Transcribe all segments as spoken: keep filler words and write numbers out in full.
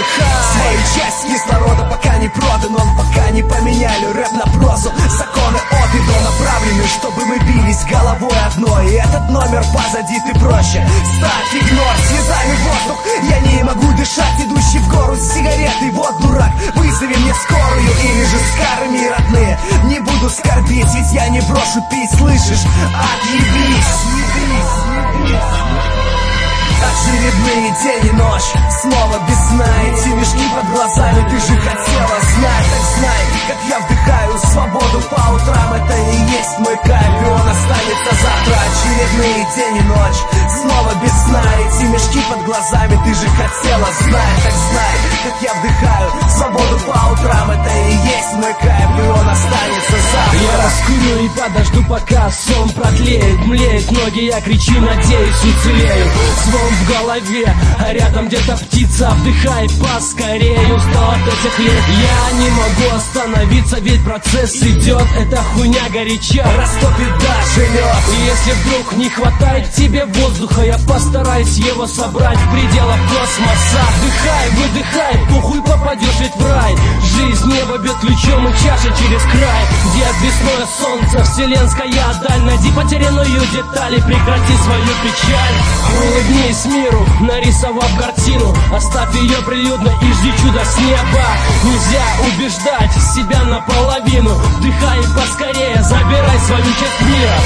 вдыхай. Свою часть кислорода пока не продан, он пока не поменяли рэп на прозу. Законы от и до направлены, чтобы мы бились головой одной. И этот номер позади, ты проще ставь, игнор, слезами воздух. Я не могу дышать, идущий в гору с сигаретой. Вот дурак, вызови мне скорую или же скорми, родные. Не буду скорбеть, ведь я не брошу пить, слышишь? Отъебись, съебись, съебись. Очередные день и ночь, снова без сна. Эти мешки под глазами, ты же хотела знать. Так знай, как я вдыхаю свободу по утрам. Это и есть мой кайф, и он останется завтра. Очередные день и ночь, снова без сна. Эти мешки под глазами, ты же хотела знать. Так знай, как я вдыхаю свободу по утрам. Это и есть мой кайф, и он останется завтра. Я раскурю и подожду, пока сон протлеет. Млеет ноги, я кричу, надеюсь, уцелею. Звон в голове, а рядом где-то птица. Вдыхай поскорее, устал от этих лет. Я не могу остановиться, ведь процесс идет. Эта хуйня горяча, растопит даже лед. И если вдруг не хватает тебе воздуха, я постараюсь его собрать в пределах космоса. Вдыхай, выдыхай, похуй, попадешь ведь в рай. Жизнь, небо бьет ключом и чаша через край. Где обвесное солнце, вселенская даль. Найди потерянную деталь и прекрати свою печаль. Улыбнись миру, нарисовав картину. Оставь ее прилюдно и жди чуда с неба. Нельзя убеждать себя наполовину. Вдыхай поскорее, забирай свою часть мира.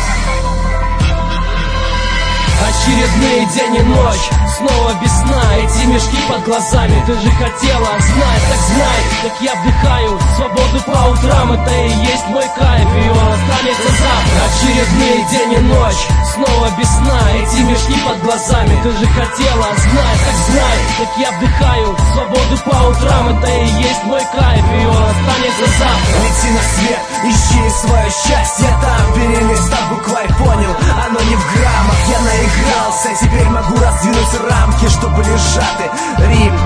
Очередные день и ночь, снова без сна. Эти мешки под глазами, ты же хотела знать. Так знай, как я вдыхаю свободу по утрам. Это и есть мой кайф, и он останется завтра. Очередные день и ночь, снова без сна. Эти мешки под глазами, ты же хотела знать. Так знай, как я вдыхаю свободу по утрам. Это и есть мой кайф, и он останется завтра. Лети на свет, ищи свое счастье там. Перелистав букварь, понял, оно не в граммах. Я наигрался, теперь могу раздвинуть рамки, чтобы лежаты рим